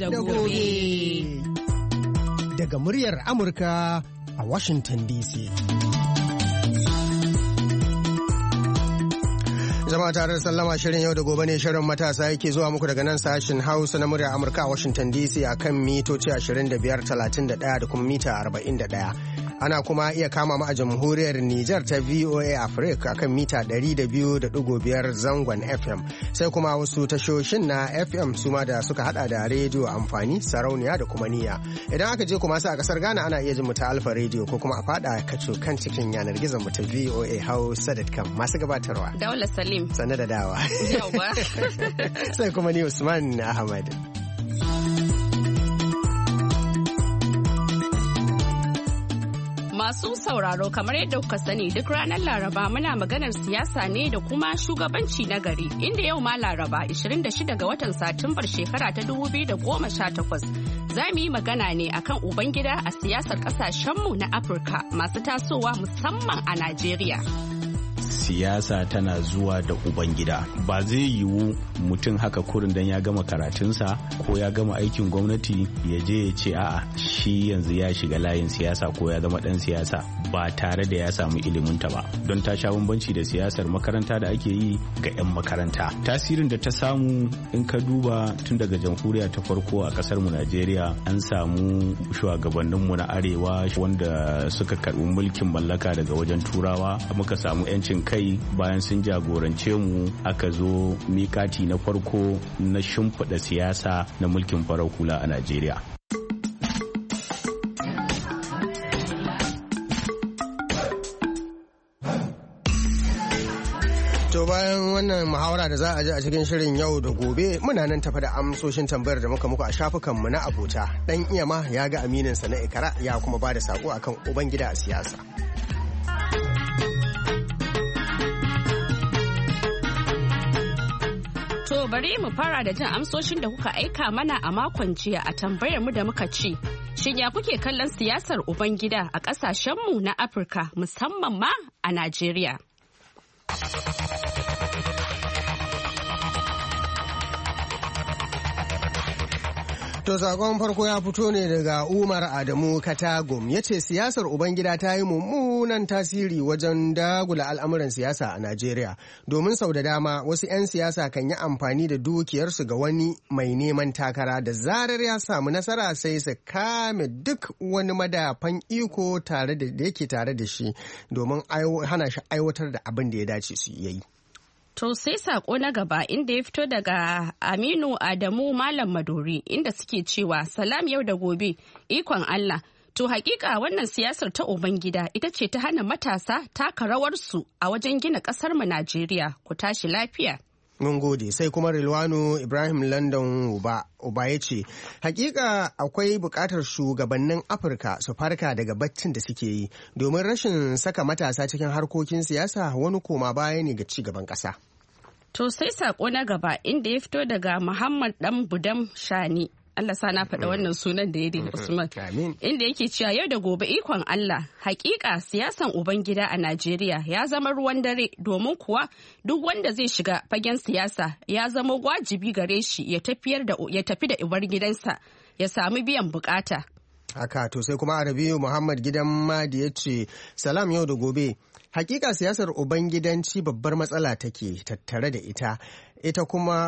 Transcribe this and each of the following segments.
da gobe. Daga muryar Amurka a Washington DC. Jama'a tare da sallama, shirin yau da gobe ne, shirin matasa yake zuwa muku daga nan sashen Hausa na muryar Amurka a Washington DC a kan mitoci 25, 31 da kuma mita 41. Ana kuma iya kama mu a jamhuriyar Nijar ta VOA Africa akan mita 200.5 zangon FM, sai kuma wasu tashoshin na FM suma da suka hada da rediyo amfani, sarauniya da kuma niyya. Idan aka je kuma sai a kasar Ghana ana iya jin mu ta Alfa Radio ko kuma a fada kaco kan cikin yanar gizon mu ta VOA Hausa.com. Masu gabatarwa Daula Salim sanne da dawa. Sai kuma ni Usman Ahmad. Masu sauraro, kamar yadda kuka sani, duk ranar Laraba muna maganar siyasa ne da kuma shugabanci na gari, inda yau ma Laraba 26 ga watan Satumbar shekara ta 2018 za mu yi magana ne akan Ubangida a siyasar kasashenmu na Afirka masu tasowa musamman a Najeriya. Siyasa tana zuwa da ubangida. Ba zai yiwu mutum haka kurin dan ya gama karatunsa ko ya gama aikin gwamnati ya je ya ce a'a shi yanzu ya shiga layin siyasa ko ya zama dan siyasa ba tare da ya samu iliminta ba, don ta sha bambanci da siyasar makaranta da ake yi ga 'yan makaranta. Tasirin da ta samu in ka duba tun daga jamhuriya ta farko a kasar mu Najeriya, an samu shugabanninmu na arewa wanda suka karbi mulkin mallaka daga wajen turawa, muka samu 'yancin kai bayan sun jagorance mu, aka zo mikati na farko na shimfiɗa siyasa na mulkin farar hula a Najeriya. To bayan wannan muhawara da za a ji a cikin shirin yau da gobe, muna nan tafa da amsoshin tambayar da muka muku a shafukanmu na abota. Dan iya ma ya ga amininsa na Ikara ya kuma ba da sako akan ubangida a siyasa. To bari mu fara da jin amsoshin da kuka aika mana a makon jiya a tambayar mu da muka ce, shin ya kuke kallon siyasar ubangida a ƙasashenmu na Afirka musamman ma a Najeriya? To sakon farko ya fito ne daga Umar Adamu Katagum, ya ce siyasar Ubangida ta yi mummunan tasiri wajen dagula al'amuran siyasa a Najeriya, domin sau da dama wasu 'yan siyasa kan yi amfani da dukiyarsu ga wani mai neman takara, da zarar ya samu nasara sai su kame duk wani madafan iko tare da yake tare da shi domin hana shi aiwatar da abin da ya dace su yi. To sai sako na gaba inda ya fito daga Aminu Adamu Malam Madori, inda suke cewa salam yau da gobe ikon Allah. To hakika wannan siyasar ta Ubangida ita ce ta hana matasa taka rawarsu a wajen gina kasar mu Najeriya. Ku tashi lafiya. Mun gode. Sai kuma Rilwano Ibrahim London Uba ya ce, hakika akwai bukatar shugabannin Afirka su farka daga baccin da suke yi, domin rashin saka matasa cikin harkokin siyasa wani koma baya ne ga cigaban ƙasa. To sai sako na gaba inda ya fito daga Muhammad Dan Budam Shani. Allah sa na faɗa wannan sunan da ya dai Usman. Inda yake cewa yau da gobe ikon Allah, hakika siyasan Ubangida a Najeriya ya zama ruwan dare, domin kuwa duk wanda zai shiga fagen siyasa ya zama wajibi gare shi ya tafi da ubar gidansa ya sami biyan bukata. Haka to sai kuma Arabiyu Muhammad Gidan Madi ya ce salam yau da gobe. Hakika siyasar ubangidanci babbar matsala take tattare da ita kuma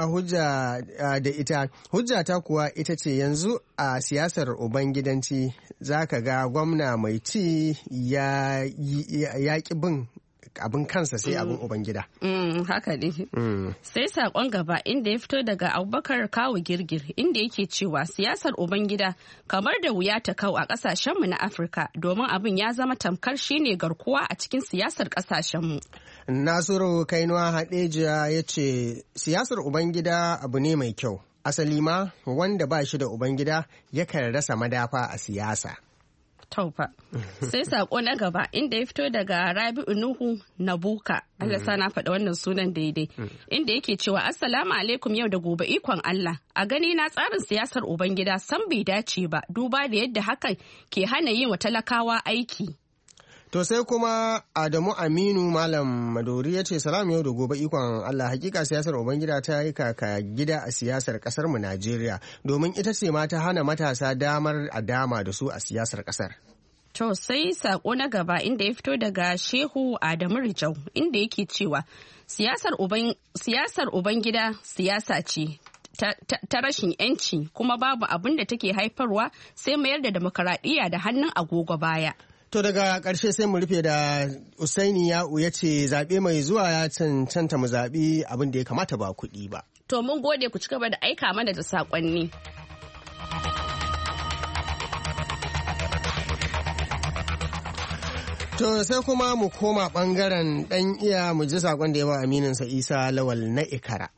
hujja ta kuwa ita ce yanzu a siyasar ubangidanci zaka ga gwamna mai ci ya ƙi bin abin kansa sai abin ubangida. Haka ne. Sai saƙon gaba inda ya fito daga Abubakar Kawu Girgir, inda yake cewa siyasar ubangida kamar da wuya ta kau a ƙasashenmu na Afirka, domin abin ya zama tamkar shine garkuwa a cikin siyasar ƙasashenmu. Nasiru Kainuwa Hadejiya ya ce siyasar ubangida abu ne mai kyau, asali ma wanda ba shi da ubangida yakan rasa madafa a siyasa. Taufa. Sai sako na gaba inda ya fito daga Rabi'u Nuhu Nabuka. Allah sa na faɗa wannan sunan daidai. Inda yake cewa Assalamu alaikum yau da gobe ikon Allah. A gani na tsarin siyasar Ubangida san bai dace ba, duba da yadda hakan ke hana yin wa talakawa aiki. To sai kuma Adamu Aminu Malam Madori ya ce salam yau da gobe ikon Allah, hakika siyasar Ubangida ta yi kaka gida a siyasar kasar mu Najeriya, domin ita ce ma ta hana matasa damar a dama da su a siyasar kasar. To sai sako na gaba inda ya fito daga Shehu Adamu Rijau inda yake cewa siyasar Ubangida siyasa ce ta rashin yanci, kuma babu abin da take haifarwa sai mayar da demokaradiyya da hannun agogo baya. To daga ƙarshe sai mu rufe da Usaini Ya'u ya ce zaɓe mai zuwa ya cancanta mu zaɓi abin da ya kamata ba kuɗi ba. To mun gode, ku ci gaba da aika mana da saƙonni. To sai kuma mu koma ɓangaren ɗan iya mu ji saƙon da yawa amininsa Isa Lawal na Ikara.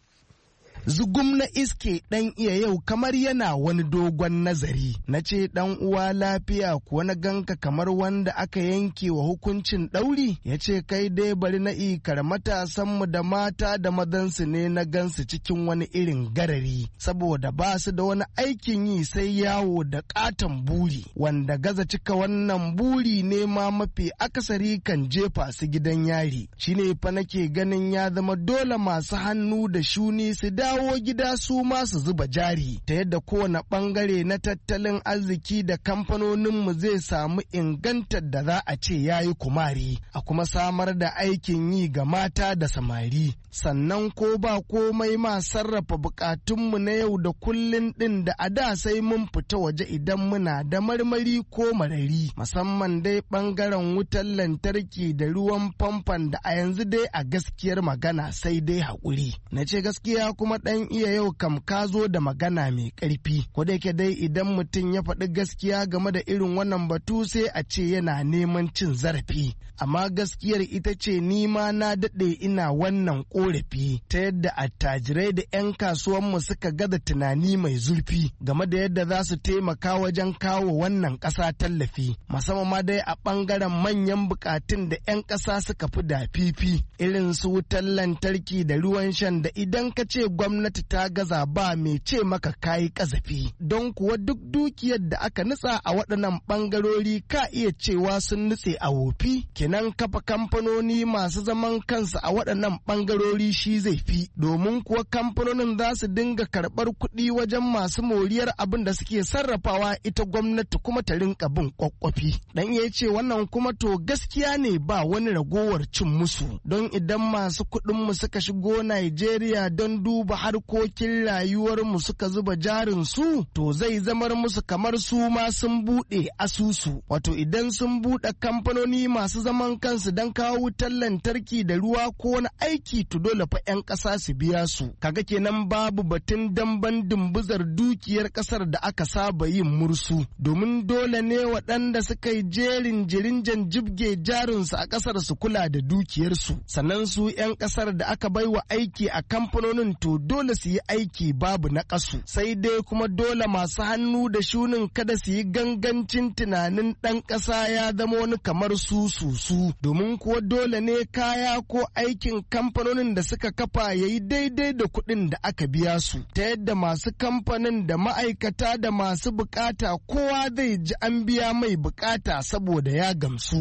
Zugum na iske ɗan iya yau kamar yana wani dogon nazari, na ce ɗan uwa lafiya kuwa na ganka kamar wanda aka yanke wa hukuncin ɗauri, ya ce kai dai bari na ikar matasanmu da mata da mazansu ne na gansu cikin wani irin garari, saboda ba su da wani aikin yi sai yawo da ƙaton buri, wanda gaza cika wannan buri ne ma mafi akasari kan jefa su gidan yari. Shine fa nake ganin ya zama dole masu hannu da shuni su dawo gida su ma su zuba jari, ta yadda kowane bangare na tattalin arziki da kamfanoninmu zai samu ingantar da za a ce ya yi kumari, a kuma samar da aikin yi ga mata da samari. Sannan ko ba komai ma sarrafa bukatunmu na yau da kullun din da a da sai mun fita waje idan muna da marmari ko marari, musamman dai bangaren wutar lantarki da ruwan famfon da a yanzu dai a gaskiyar magana sai dai haƙuri. Na ce gaskiya kuma ɗan iya yau kam ka zo da magana mai ƙarfi, ko da yake dai idan mutum ya faɗi gaskiya game da irin wannan batu sai a ce yana neman cin zarafi, amma gaskiyar ita ce ni ma na daɗe ina wannan ƙorafi ta yadda attajirai da 'yan kasuwanmu suka gaza tunani mai zurfi game da yadda za su taimaka wajen kawo wannan ƙasa tallafi, musamman ma dai a ɓangaren manyan buƙatun da 'yan ƙasa suka fi da fifi, irin su wutar lantarki da ruwan shan da idan ka ce gwamnati ta gaza ba mai ce maka kayi kazafi, don kuwa duk dukiyar da aka nutsa a waɗannan ɓangarori ka iya cewa sun nutse a wofi. Kenan kafa kamfanoni masu zaman kansu a waɗannan ɓangarori shi zai fi, domin kuwa kamfanonin za su dinga karɓar kuɗi wajen masu moriyar abin da suke sarrafawa, ita gwamnati kuma ta rinka bin kwakwafi. Dan ya ce wannan kuma to gaskiya ne ba wani ragowar cin musu, don idan masu kuɗinmu suka shigo Najeriya don duba harkokin rayuwarmu suka zuba jarin su, to zai zamar musu kamar su ma sun buɗe asusu, wato idan sun buɗe kamfanoni masu zaman kansu don kawo wutar lantarki da ruwa ko wani aiki, to dole fa 'yan ƙasa su biya su. Kaga kenan babu batun damban dumbuzar dukiyar ƙasar da aka saba yin mursu, domin dole ne waɗanda suka yi jerin jirinjan jibge jarinsu a ƙasar su kula da dukiyarsu, sannan su 'yan ƙasar da aka baiwa aiki a kamfanonin to dole su yi aiki babu na ƙasu, sai dai kuma dole masu hannu da shunin kada su yi gangancin tunanin ɗan ƙasa ya zama wani kamar su, domin kuwa dole ne kaya ko aikin kamfanonin da suka kafa ya yi daidai da kuɗin da aka biya su, ta yadda masu kamfanin da ma'aikata da masu bukata kowa zai ji an biya mai bukata saboda ya gamsu.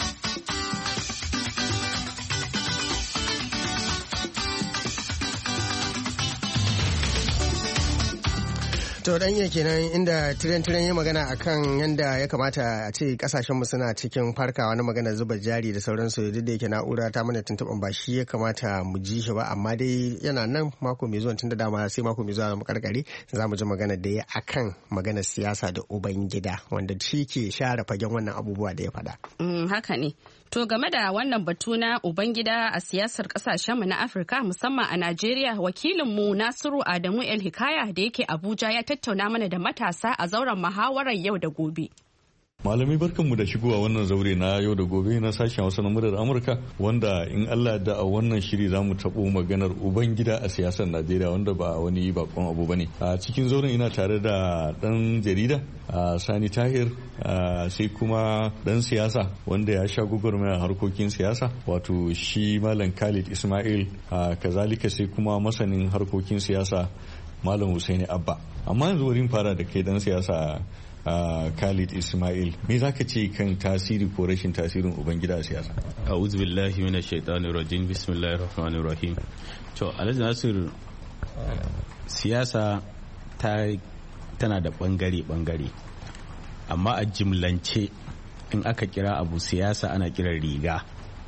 To dan iya kenan inda tiren ya magana akan yanda ya kamata a ce kasashenmu suna cikin farkawa na magana zuba jari da sauransu, duk da yake na'ura ta mana tuntuɓan ba shi ya kamata mu ji shi ba, amma dai yana nan mako mai zuwa, tun da dama sai mako mai zuwa mu karkare za mu ji magana da ya akan magana siyasa da ubangida, wanda shi ke share fagen wannan abubuwa da ya faɗa. Haka ne. To game da wannan batu na ubangida a siyasar kasashenmu na Afirka musamman a Najeriya, wakilinmu Nasiru Adamu El Hikaya da yake Abuja ya tattauna mana da matasa a zauren muhawarar yau da gobe. Malami barkanmu da shigowa wannan zaure na yau da gobe na sashen Hausa na muryar Amurka, wanda in Allah da a wannan shiri za mu taɓo maganar ubangida a siyasar Najeriya, wanda ba wani bakon abu bane. A cikin zauren ina tare da ɗan jarida Sani Tahir, sai kuma ɗan siyasa wanda ya sha gwagwarmayar harkokin siyasa, wato shi Malam Khalid Ismail, kazalika sai kuma masanin harkokin siyasa Malam Hussaini Abba. Amma yanzu wurin fara da kai ɗan siyasa Khalid Ismail, me za ka ce kan tasiri ko rashin tasirin ubangida a siyasa? A'udhu billahi minash shaitanir rajim, bismillahir rahmanir rahim. To Alhaji Nasir, siyasa tana da bangare amma a jimlance in aka kira abu siyasa ana kiran riga.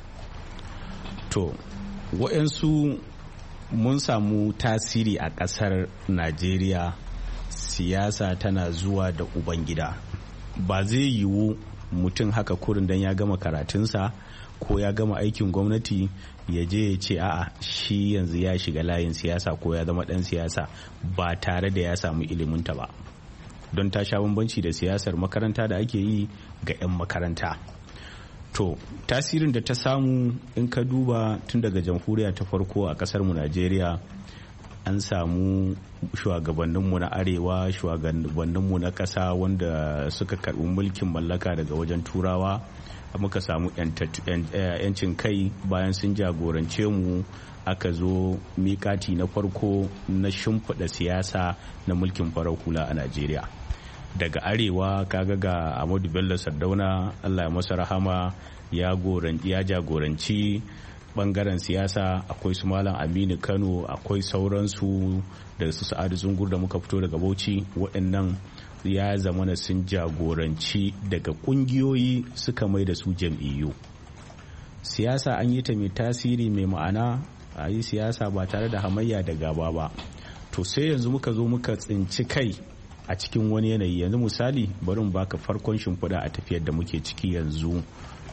To waɗansu mun samu tasiri a ƙasar Najeriya, siyasa tana zuwa da ubangida. Ba zai yiwu mutum haka kurin dan ya gama karatunsa ko ya gama aikin gwamnati ya je ya ce a'a shi yanzu ya shiga layin siyasa ko ya zama dan siyasa ba tare da ya samu iliminta ba, don ta sha bambanci da siyasar makaranta da ake yi ga 'yan makaranta. To tasirin da ta samu in ka duba tun daga jamhuriya ta farko a kasar mu Najeriya, an samu shugabanninmu na arewa, shugabanninmu na ƙasa wanda suka karɓi mulkin mallaka daga wajen turawa, muka samu yancin kai. Bayan sun jagorance mu aka zo mikati na farko na shimfiɗa siyasa na mulkin farar hula a Najeriya. Daga arewa kaga ga Ahmadu Bello Sardauna, Allah ya masa rahama, ya jagoranci bangaren siyasa. Akwai su Malam Aminu Kano, akwai sauransu da su Sa'adu Zungur da muka fito daga Bauchi. Waɗannan ya zamana sun jagoranci daga kungiyoyi suka mai da su jam'iyyu. Siyasa an yi ta mai tasiri mai ma'ana, a yi siyasa ba tare da hamayya da gaba ba. To sai yanzu muka zo muka tsinci kai a cikin wani yanayi. Yanzu misali bari baka farkon shimfiɗa a tafiyar da muke ciki yanzu,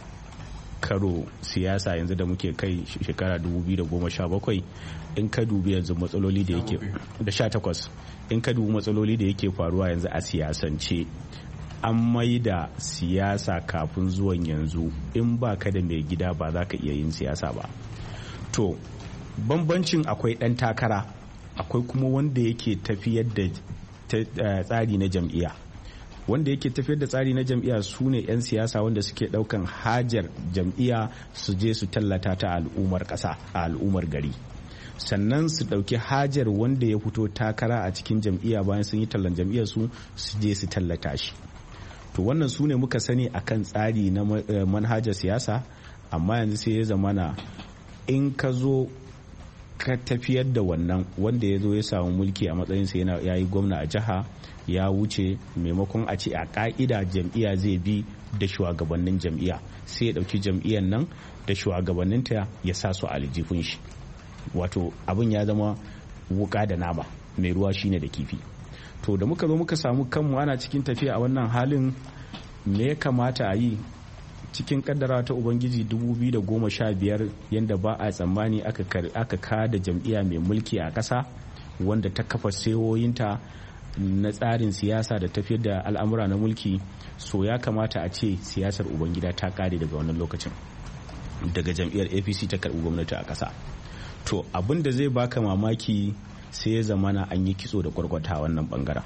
karo siyasa yanzu da muke kai shekara 2017. in ka dubi yanzu matsaloli da yake da 18, in ka dubi matsaloli da yake faruwa yanzu a siyasance, an maida siyasa kafin zuwan yanzu in ba ka da mai gida ba za ka iya yin siyasa ba. To bambancin akwai ɗan takara, akwai kuma wanda yake tafiyar da tsari na jam'iyya. Wanda yake tafiyar da tsari na jam'iyya su ne 'yan siyasa wanda suke ɗaukan hajar jam'iyya su je su tallata ta al'ummar ƙasa, a al'ummar gari. Sannan su ɗauki hajar wanda ya fito takara a cikin jam'iyya bayan sun yi tallan jam'iyyar su je su tallata shi. To wannan su ne muka sani akan tsari na manhajar siyasa. Amma yanzu sai ya zamana in ka zo ka tafiyar da wannan, wanda ya zo ya samu mulki a matsayinsa ya yi gwamna a jiha ya wuce, maimakon a ce a ka'ida jam'iyya zai bi da shugabannin jam'iyya, sai ya ɗauki jam'iyyar nan da shugabanninta ya sa su a aljihun shi. Wato abin ya zama wuka da nama, mai ruwa shine da kifi. To da muka zo muka samu kanmu ana cikin tafiya a wannan halin, me ya kamata a yi? Cikin kaddara ta Ubangiji 2015 yadda ba a tsammani aka kada jam'iyya mai mulki a ƙasa wanda ta kafa sayoyinta na tsarin siyasa da tafiyar da al'amura na mulki. So ya kamata a ce siyasar Ubangida ta kare daga wannan lokacin, daga jam'iyyar APC ta karɓi gwamnati a ƙasa. To abin da zai baka mamaki, sai ya zamana an yi kitso da kwarkwata wannan bangaren.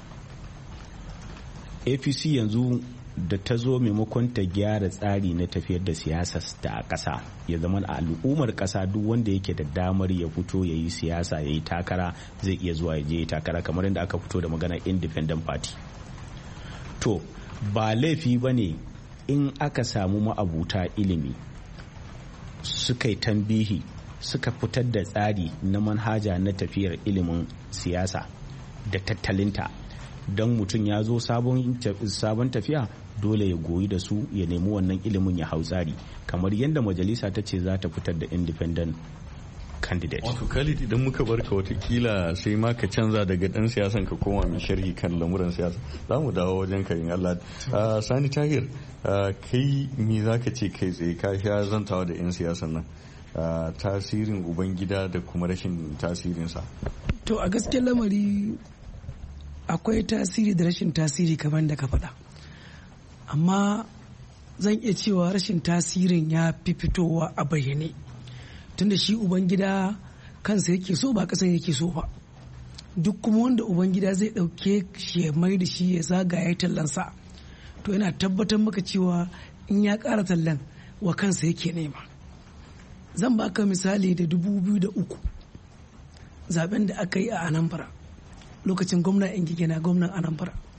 APC yanzu da ta zo maimakon ta gyara tsari na tafiyar da siyasar ta a ƙasa, ya zama a al'ummar ƙasa duk wanda yake da damar ya fito ya yi siyasa, ya yi takara, zai iya zuwa ya je ya takara, kamar yadda aka fito da maganar independent party. To ba laifi ba ne in aka samu ma'abuta ilimi suka yi tambihi, suka fitar da tsari na manhaja na tafiyar ilimin siyasa da tattalinta, don mutum ya zo sabon tafiya dole ya goyi da su, ya nemi wannan ilimin ya hau tsari, kamar yadda majalisa ta ce za ta fitar da independent candidate. Wato Khalid, idan muka barka watakila sai ma ka canza daga dan siyasan ka koma mai sharhi kan lamuran siyasa, za mu dawo wajen ka in Allah. Sani Tahir, kai me za ka ce kai tsaye, ka sha zantawa da 'yan siyasan nan, tasirin ubangida da kuma rashin tasirinsa? To a gaskiyar lamari akwai tasiri da rashin tasiri kamar da ka faɗa, amma zan iya cewa rashin tasirin ya fi fitowa a bayyane, tunda shi ubangida kansa yake so ba kasan yake so ba. Duk kuma wanda ubangida zai ɗauke shi ya mai da shi ya zagaya tallansa, to yana tabbatar maka cewa in ya ƙara tallan wa kansa yake nema. Zan baka misali da 2003 zaben da aka yi a Anambra, lokacin gwamna Ngige na gwamnan Anambra.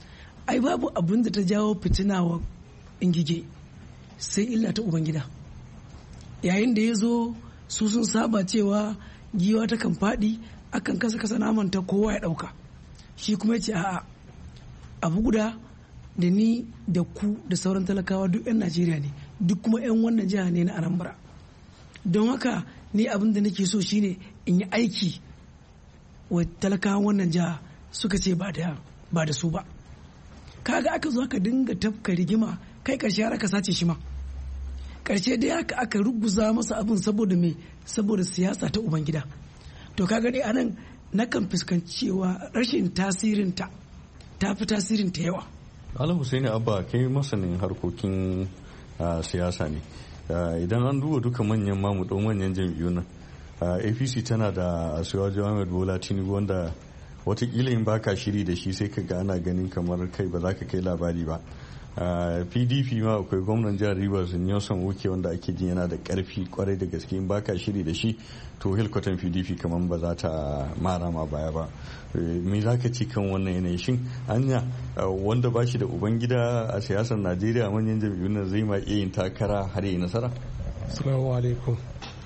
ai babu abin da ta jawo fitina wa ingige sai illa ta ubangida. Yayin da ya zo su sun saba cewa giwa ta kan faɗi akan kasa namanta kowa ya ɗauka, shi kuma ya ce a'a, abu guda da ni da ku da sauran talakawa duk 'yan Najeriya ne, duk kuma 'yan wannan jiha ne na Anambra. Don haka ni abin da nake so shine in yi aiki wa talakawan wannan jiha. Suka ce ba da su ba. Kaga aka zo aka dinga tafka rigima, kai karshe har aka sace shi ma. Karshe dai aka ruguza masa abin saboda me, saboda siyasa ta ubangida. To kaga dai anan nakan fuskanci cewa rashin tasirinta ta fi tasirinta yawa. Malam Hussaini Abba, kai masanin harkokin siyasa ne. Idan an duba duka manyan mamudon manyan jam'iyyu nan, APC tana da Asiwaju Ahmed Bola Tinubu wanda watakila in baka shiri da shi sai ka ga ana ganin kamar kai ba za ka kai labari ba. PDP ma akwai gwamnan jihar Rivers Nelson Wuke wanda ake jin yana da karfi kwarai da gaske, in baka shiri da shi to hilkwatan PDP kamar ba za ta mara ma baya ba. Me za ka ci kan wannan yanayi? Shin anya wanda ba shi da ubangida a siyasar Najeriya manyan jam'iyyun nan zai ma iya yin takara har yi nasara? Assalamu alaikum.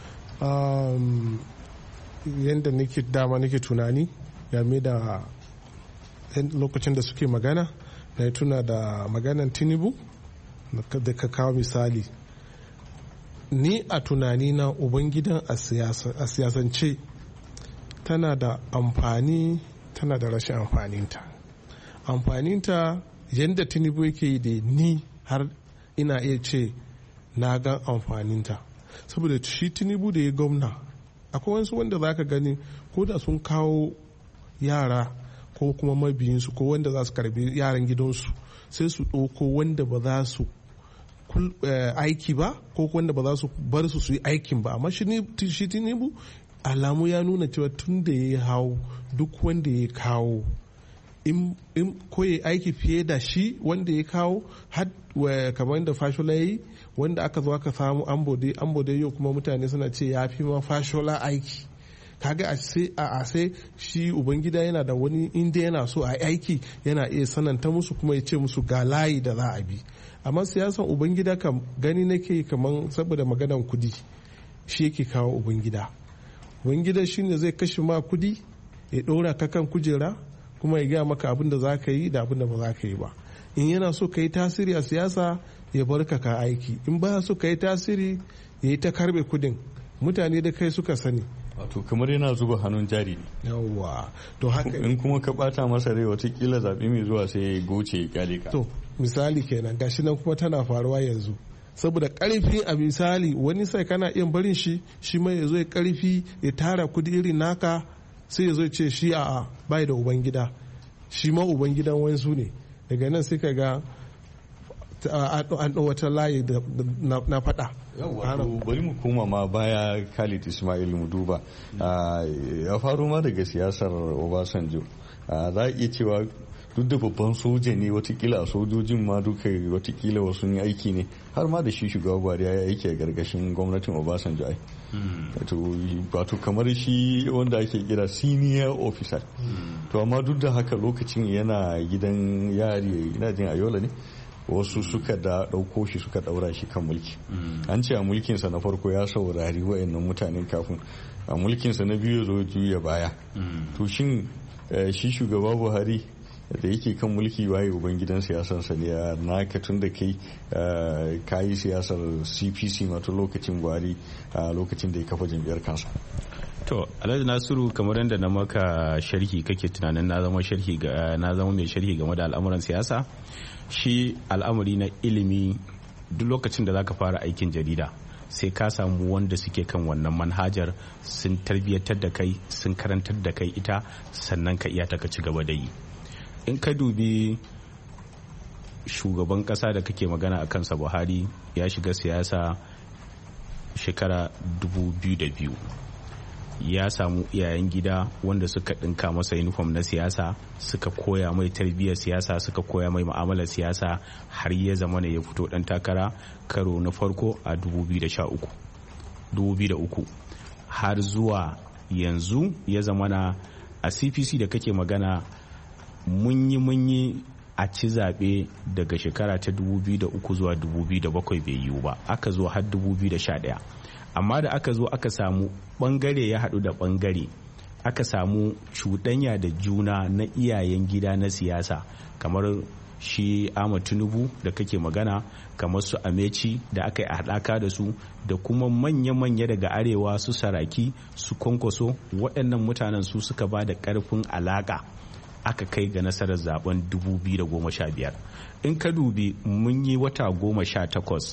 Yanda nake tunani game da lokacin da suke magana, na tuna da maganan Tinubu da ka kawo misali. Ni a tunani na ubangidan a siyasance tana da amfani, tana da rashin amfaninta yadda Tinubu yake yi da ni har ina iya ce na ga amfaninta, saboda shi Tinubu da ya gwamna akwai wasu wanda za ka gani ko da sun kawo yara ko kuma mabiyinsu ko wanda za su karbi yaran gidansu sai su ɗauko wanda ba za su aiki ba ko wanda ba za su bar su yi aikin ba. Amma shi Tinubu alamu ya nuna cewa tun da ya hau duk wanda ya kawo in ko ya aiki fiye da shi wanda ya kawo kamar da Fashola ya yi, wanda aka zo aka samu ambode yau kuma mutane suna ce ya fi ma Fashola aiki. Kaga a sai shi ubangida yana da wani inda yana so a aiki yana iya sananta musu kuma ya ce musu ga layi da za a bi. Amma siyasan ubangida kam gani nake kamar saboda maganan kudi shi yake kawo ubangida shine zai kashe ma kudi ya ɗora ka kan kujera kuma ya gaya maka abin da za ka yi da abin da ba za ka yi ba. In yana so ka yi tasiri a siyasa ya bar ka aiki, in ba so ka yi tasiri ya yi ta karbe kudin. Mutane da kai suka sani. Wato kamar yana zuba hannun jari ne. Yawwa, to haka in kuma ka bata masa rai watakila zaɓe mai zuwa sai ya goce ya kyale ka. To misali kenan gashi nan kuma tana faruwa yanzu. Saboda karfi a misali wani sai kana iya barin shi ma ya zo ya karfi ya tara kudi irin naka sai ya zo ce shi a'a bai da ubangida, shi ma ubangidan wansu ne. Daga nan sai ka ga an wata layi na faɗa. Wato bari mu koma ma baya Khalid Ismail mu duba ya faro ma daga siyasar Obasanjo. Za a iya cewa duk da babban soja ne watakila a sojojin ma duka watakila wasu yi aiki ne har ma da shi shugaba Buhari ya yi aiki a gargashin gwamnatin Obasanjo ai. Wato kamar shi wanda ake kira senior officer. To amma duk da haka lokacin yana gidan yari ina jin Ayola ne. Wasu suka ɗauko shi suka ɗaura shi kan mulki. An ce a mulkinsa na farko ya saurari wayannan mutanen kafin a mulkinsa na biyu zo juya baya. To shin shi shugaba Buhari da yake kan mulki waye ubangidan siyasansa ne a naka tun da kai kayi siyasar CPC mato lokacin Buhari a lokacin da ya kafa jam'iyyar kansa? To Alhaji Nasiru, kamar yadda na maka sharhi kake tunanin na zama mai sharhi game da al'amuran siyasa. Shi al'amari na ilimi duk lokacin da zaka fara aikin jarida sai ka samu wanda suke kan wannan manhajar sun tarbiyyatar da kai, sun karantar da kai ita, sannan ka iya ta ka ci gaba da yi. In ka dubi shugaban kasa da kake magana a kansa Buhari ya shiga siyasa shekara 2002, ya samu iyayen gida wanda suka ɗinka masa uniform na siyasa, suka koya mai tarbiyyar siyasa, suka koya mai mu'amalar siyasa har ya zama ya fito ɗan takara karo na farko a 2003 har zuwa yanzu ya zama a CPC da kake magana mun yi a ci zaɓe daga shekara ta 2003 zuwa 2007 bai yiwu ba, aka zo har 2011. Amma da aka zo aka samu ɓangare ya haɗu da ɓangare, aka samu cuɗanya da juna na iyayen gida na siyasa, kamar shi Ahmad Tinubu da kake magana, kamar su Amechi da aka yi a haɗaka da su, da kuma manya-manya daga arewa su Saraki su Kwankwaso. Waɗannan mutanen su suka ba da ƙarfin alaƙa aka kai ga nasarar zaben 2015. In ka dubi mun yi wata 18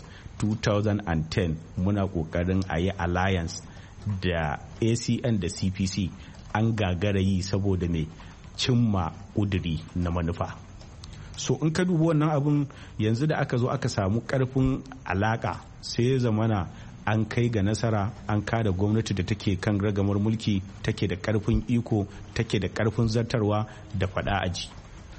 2010 muna ƙoƙarin a yi alliance da ACN da CPC, an gagara yi saboda mai cimma ƙuduri na manufa. So in ka dubi wannan abin, yanzu da aka zo aka samu ƙarfin alaƙa, sai ya zamana an kai ga nasara, an kada gwamnati da take kan ragamar mulki, take da ƙarfin iko, take da ƙarfin zartarwa da faɗa aji.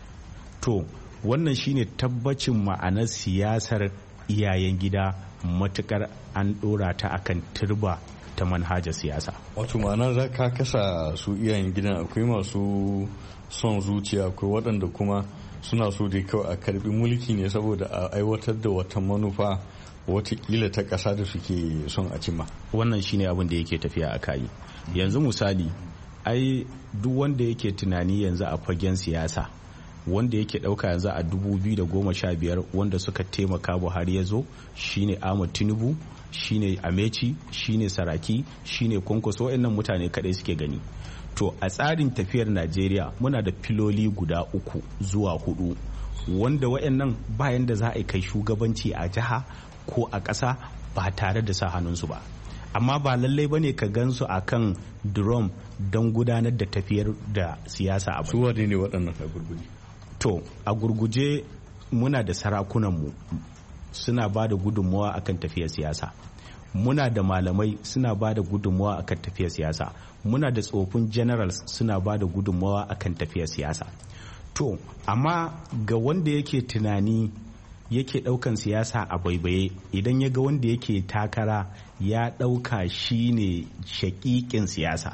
To wannan shine tabbacin ma'anar siyasar iyayen gida, matukar an ɗora ta akan turba ta manhajar siyasa. Wato ma'ana za ka kasa su iyayen gidan, akwai masu son zuciya, akwai waɗanda kuma suna so dai kawai a karbi mulki ne saboda a aiwatar da wata manufa watakila ta ƙasa da suke son a cimma. Wannan shine abin da yake tafiya a kayi. Yanzu misali, ai duk wanda yake tunani yanzu a fagen siyasa, wanda yake ɗauka yanzu a 2015 wanda suka taimaka Buhari ya zo, shine Ahmad Tinubu, shine Amechi, shine Saraki, shine Kwankwaso. Waɗannan mutane kaɗai suke gani. To a tsarin tafiyar Najeriya muna da filoli guda 3 zuwa 4 wanda waɗannan bayan da za a kai shugabanci a jiha ko a ƙasa ba tare da sa hannunsu ba. Amma ba lallai ba ne ka gansu a kan drum don gudanar da tafiyar da siyasa a su wane ne waɗannan a gurguje? To a gurguje muna da sarakunanmu suna ba da gudunmawa akan tafiyar siyasa. Muna da malamai suna ba da gudunmawa akan tafiyar siyasa. Muna da tsofin generals suna ba da gudunmawa akan tafiyar siyasa. To amma ga wanda yake tunani yake daukan siyasa a baibaye, idan ya ga wanda yake takara ya dauka shi ne shakikin siyasa.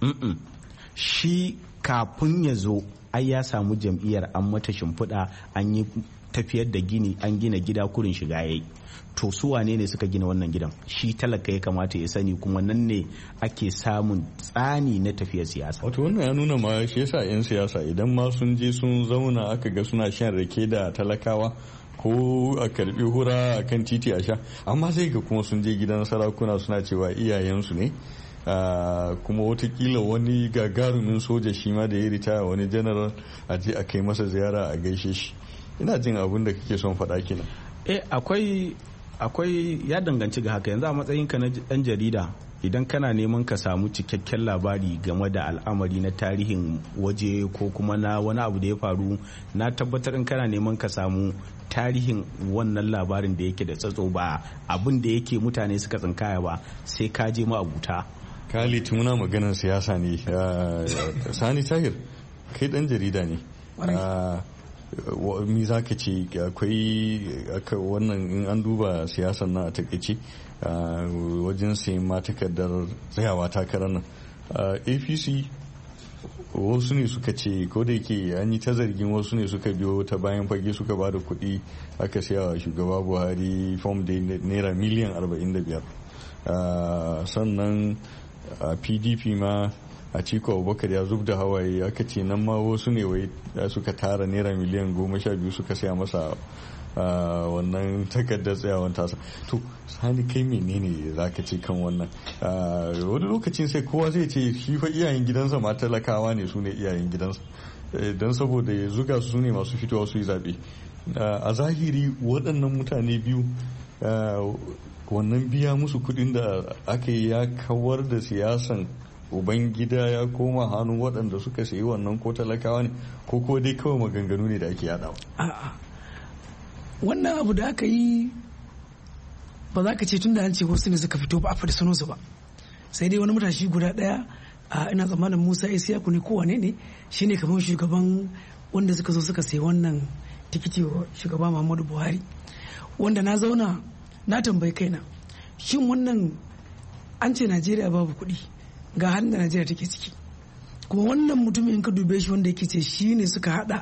Shi kafin ya zo ai ya samu jam'iyyar, an mata shimfiɗa, an yi tafiyar da gini, an gina gida kurin shiga yayi. To su wane ne suka gina wannan gidan? Shi talaka ya kamata ya sani, kuma nan ne ake samun tsani na tafiyar siyasa. Wato wannan ya nuna ma shi yasa 'yan siyasa idan ma sun je sun zauna aka ga suna shan rake da talakawa ko a karbi hura a kan titi a sha, amma sai ga kuma sun je gidan sarakuna suna cewa iyayensu ne. Kuma watakila wani gagarumin soja shi ma da ya ritaya, wani general, a je a kai masa ziyara a gaishe shi. Ina jin abin da kake son faɗa kenan. Akwai ya danganci ga haka. Yanzu a matsayinka na ɗan jarida, idan kana neman ka samu cikakken labari game da al'amari na tarihin waje ko kuma na wani abu da ya faru, na tabbatar in kana neman ka samu tarihin wannan labarin da yake da tsatso, ba abin da yake mutane suka tsinkaya ba, sai ka je ma'abuta. Khalid, muna maganar siyasa ne. Sani Tahir, kai ɗan jarida ne. Mi za ka ce akwai wannan, in an duba siyasar nan a takaice wajen sayan ma takardar tsayawa takarar nan, APC wasu ne suka ce, ko da yake an yi ta zargin wasu ne suka biyo ta bayan fage suka ba da kuɗi aka saya wa shugaba Buhari fom da naira miliyan 45. Sannan PDP ma Atiku Abubakar ya zub da hawaye, aka ce nan ma wasu ne wai suka tara naira miliyan 12 suka saya masa wannan takardar tsayawan tasa. To Sani, kai menene za ka ce kan wannan? Wani lokacin sai kowa zai ce shi fa iyayen gidansa ma talakawa ne, su ne iyayen gidansa, don saboda ya zuga su ne masu fitowa su yi zaɓe. A zahiri waɗannan mutane biyu, wannan biya musu kuɗin da aka yi ya kawar da siyasan ubangida ya koma hannun waɗanda suka sayi wannan, ko talakawa ne ko dai kawai maganganu ne da ake yadawa? A'a, wannan abu da aka yi ba za ka ce tun da an ce wasu ne suka fito ba a faɗi sunansu ba, sai dai wani matashi guda ɗaya, ina tsammanin Musa Isiyaku ne kowane ne, shine kamar shugaban wanda suka zo suka sayi wannan tikiti wa shugaba Muhammadu Buhari, wanda na zauna na tambayi kaina, shin wannan an ce Najeriya babu kuɗi, ga halin da Najeriya take ciki, kuma wannan mutumin in ka dube shi wanda yake ce shi ne suka hada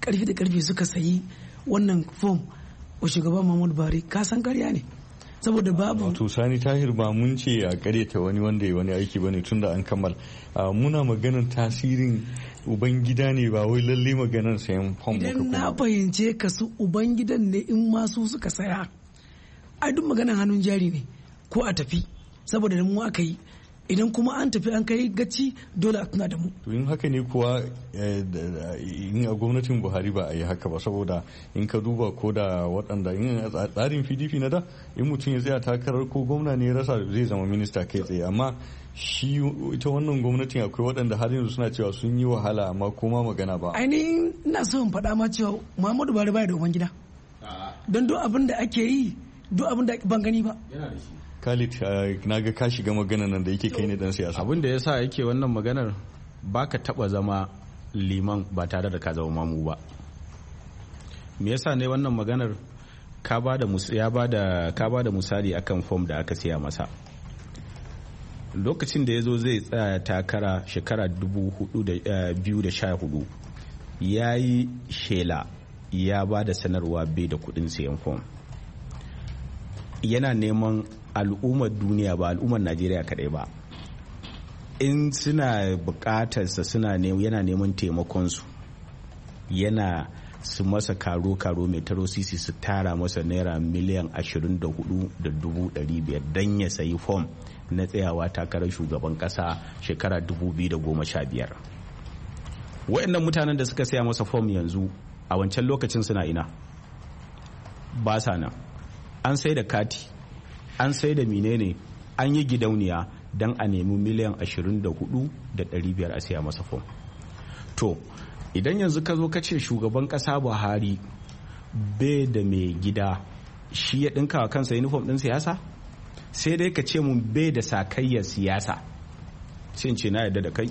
karfi da karfi suka sayi wannan fom wa shugaban Muhammadu Buhari ka san karya ne saboda babu. Wato Sani Tahir ba mun ce a karyata wani wanda ya wani aiki bane tunda an kammala. Muna maganar tasirin ubangida ne ba wai lalle maganar sayan fom ba. Idan na fahimce ka su ubangidan ne in masu suka saya ai duk maganar hannun jari ne ko a tafi saboda da mu aka yi idan kuma an tafi an kai gaci dole a tuna da mu. To in haka ne kuwa in a gwamnatin Buhari ba a yi haka ba saboda in ka duba ko da waɗanda in tsarin PDP na da in mutum ya tsaya takarar ko gwamna ne ya rasa zai zama minista kai tsaye amma shi ita wannan gwamnatin akwai waɗanda har yanzu suna cewa sun yi wahala amma kuma magana ba. Ainihin ina so in faɗa ma cewa Muhammadu Buhari baya da ubangida don duk abin da ake yi duk abin da ban gani ba. Khalid na ga ka shiga maganar nan da yake kai ne dan siyasa. Abin da yasa yake wannan maganar baka taba zama liman ba tare da ka zama mamu ba. Me yasa ne wannan maganar ka bada misali akan fom da aka siya masa. Lokacin da yazo zai tsaya takara shekara 2014 yayi shela ya bada sanarwa bai da kudin siyan fom. Yana neman al'ummar duniya ba al'ummar Najeriya kadai ba in suna bukatarsa yana neman taimakonsu yana su masa karo mai taro sisi su tara masa naira miliyan 24,500 don ya sayi fom na tsayawa takarar shugaban kasa shekara 2015. waɗannan mutanen da suka saya masa fom yanzu a wancan lokacin suna ina ba sa nan an sai da kati an sai da menene an yi gidauniya don a nemi miliyan 24,500 a siya masa fom. To idan yanzu ka zo ka ce shugaban kasa Buhari bai da mai gida shi ya dinka wa kansa uniform din siyasa sai dai ka ce mun bai da sakayyar siyasa sai in ce na yadda da kai.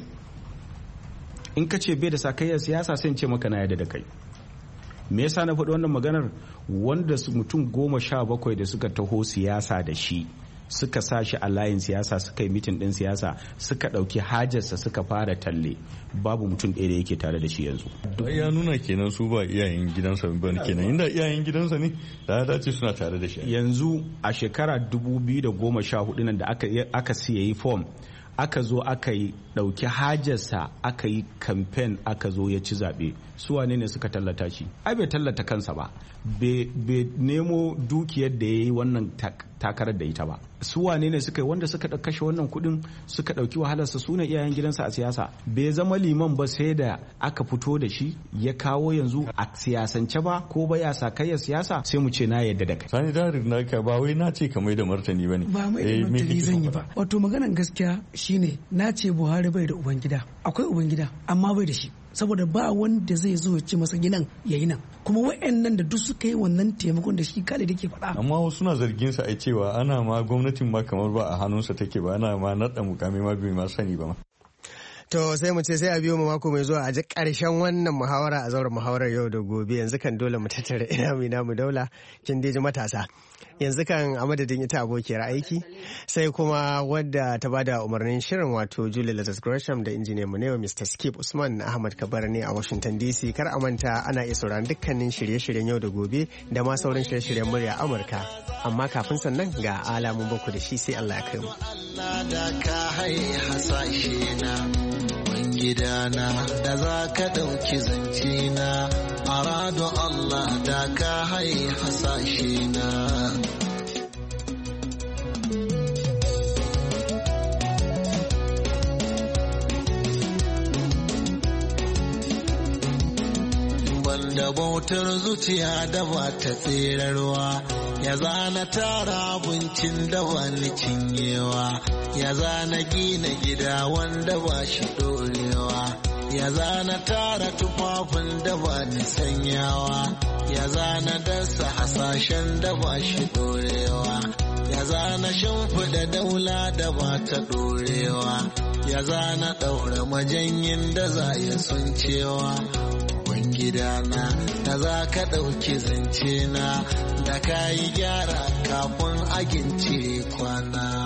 In ka ce bai da sakayyar siyasa sai in ce maka na yadda da kai. Me yasa na faɗi wannan maganar wanda mutum 17 da suka taho siyasa da shi suka sa shi a layin siyasa suka yi mitin ɗin siyasa suka ɗauki hajarsa suka fara talle babu mutum ɗaya da yake tare da shi yanzu. Ya nuna kenan su ba iyayen gidansa ba kenan inda iyayen gidansa ne da ya dace suna tare da shi. Yanzu a shekara 2014 nan da aka siyayi fom aka zo aka yi ɗauki hajarsa aka yi kamfen aka zo ya ci zaɓe su wane ne suka tallata shi ai bai tallata kansa ba bai nemo dukiyar da ya yi wannan takarar da ita ba su wane ne suka yi wanda suka kashe wannan kuɗin suka ɗauki wahalarsa su ne iyayen gidansa a siyasa bai zama liman ba sai da aka fito da shi ya kawo yanzu a siyasance ba ko ba ya sakayyar siyasa sai mu ce na yadda da kai. Sani Tahir naka ba wai na ce ka mai da martani ba ne. Ba mai da martani zan yi ba. Wato maganan gaskiya shine na ce Buhari bai da ubangida akwai ubangida amma bai da shi saboda ba wanda zai zo ya ce masa ginan yayi nan kuma wayannan da duk suka yi wannan taimakon da shi kale da ke faɗa. Amma wasu na zargin sa ai cewa ana ma gwamnatin ma kamar ba a hannunsa take ba ana ma naɗa mukami ma bai ma sani ba ma. To sai mu ce sai a biyo mu mako mai zuwa a ji ƙarshen wannan muhawara a zauren muhawarar yau da gobe yanzu kan dole mu tattara ina mu daula kin ji matasa. Yanzu kan a madadin ita abokiyar aiki sai kuma wadda ta bada umarnin shirin wato Julie Lazarus Gresham da injiniyan mu ne Mr. Skip Usman Ahmad Kabar ne a Washington DC. Kar a manta ana iya sauraron dukkanin shirye-shiryen yau da gobe da ma sauran shirye-shiryen murya Amurka. Amma kafin sannan ga alamun baku da shi sai Allah ya kai mu. Allah da ka hasashe na gidana da za ka ɗauki zance na arado Allah da ka hasashe na. Banda bautar zuciya da ba ta tserarwa ya zana tara abincin da wani cinyewa ya zana gina gida wanda ba shi dorewa ya zana tara tufafin da ba ni sanyawa ya zana dasa hasashen da ba shi dorewa ya zana shimfiɗa daula da ba ta dorewa ya zana ɗaura majanyin da za ya sun cewa gidana da za ka ɗauki zance na da ka yi gyara kafin agin cire kwana.